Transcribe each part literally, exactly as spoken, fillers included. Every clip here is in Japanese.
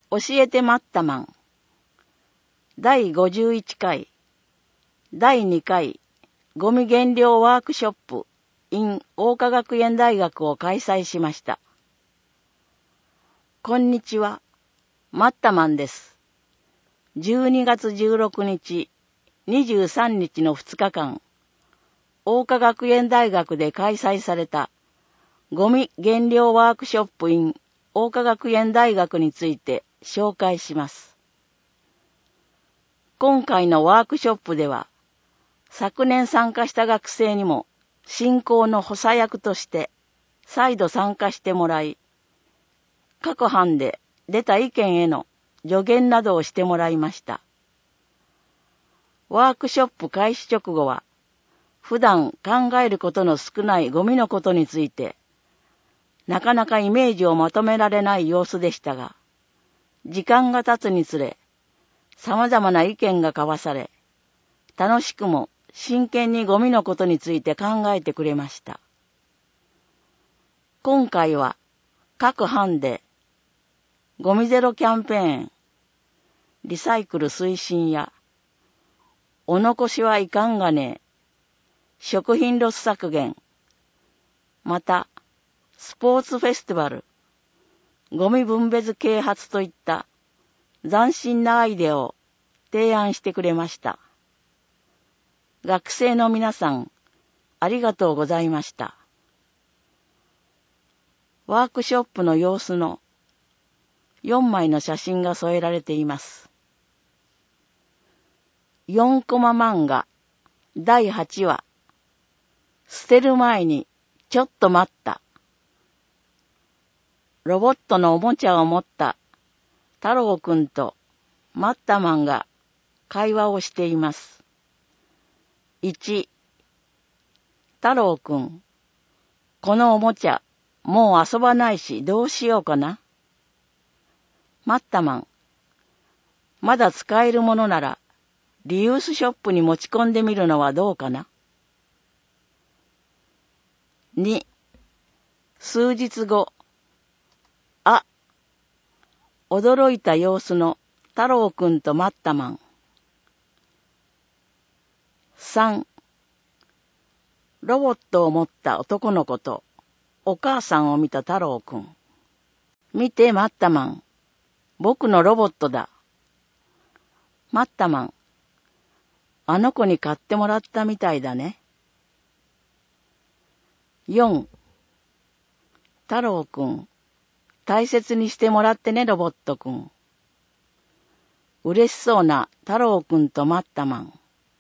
教えてマッタマンだいごじゅういっかいだいにかいゴミ減量ワークショップ in 桜花学園大学を開催しました。こんにちは、マッタマンです。じゅうにがつじゅうろくにち、にじゅうさんにちのふつかかん、桜花学園大学で開催されたゴミ減量ワークショップ in 桜花学園大学について紹介します。今回のワークショップでは、昨年参加した学生にも進行の補佐役として再度参加してもらい、各班で出た意見への助言などをしてもらいました。ワークショップ開始直後は、普段考えることの少ないゴミのことについて、なかなかイメージをまとめられない様子でしたが、時間が経つにつれ、様々な意見が交わされ、楽しくも真剣にゴミのことについて考えてくれました。今回は各班でゴミゼロキャンペーン、リサイクル推進やお残しはいかんがね、食品ロス削減、またスポーツフェスティバル、ゴミ分別啓発といった斬新なアイデアを提案してくれました。学生の皆さん、ありがとうございました。ワークショップの様子のよんまいの写真が添えられています。よんコマ漫画だいはちわ、捨てる前にちょっと待った。ロボットのおもちゃを持った太郎くんとマッタマンが会話をしています。いち、太郎くん、このおもちゃ、もう遊ばないしどうしようかな。マッタマン、まだ使えるものならリユースショップに持ち込んでみるのはどうかな。に、数日後、あ、驚いた様子の太郎くんとマッタマン。さん、ロボットを持った男の子とお母さんを見た太郎くん。見てマッタマン、僕のロボットだ。マッタマン、あの子に買ってもらったみたいだね。よん、太郎くん、大切にしてもらってねロボットくん。嬉しそうな太郎くんとマッタマン。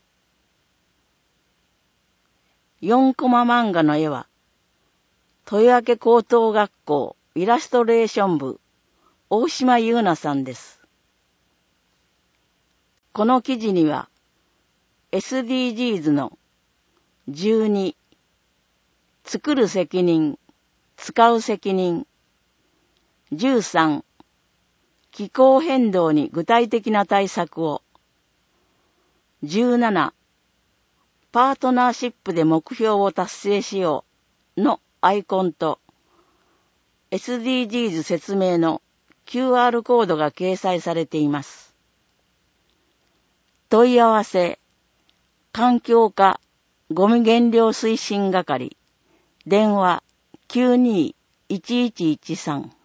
よんコマ漫画の絵は、豊明高等学校イラストレーション部、大島優奈さんです。この記事には、エスディージーズ のじゅうに、作る責任、使う責任、じゅうさん、気候変動に具体的な対策を、じゅうなな、パートナーシップで目標を達成しようのアイコンと エスディージーズ 説明の キューアール コードが掲載されています。問い合わせ、環境課ゴミ減量推進係、電話 きゅうにーいちいちいちさん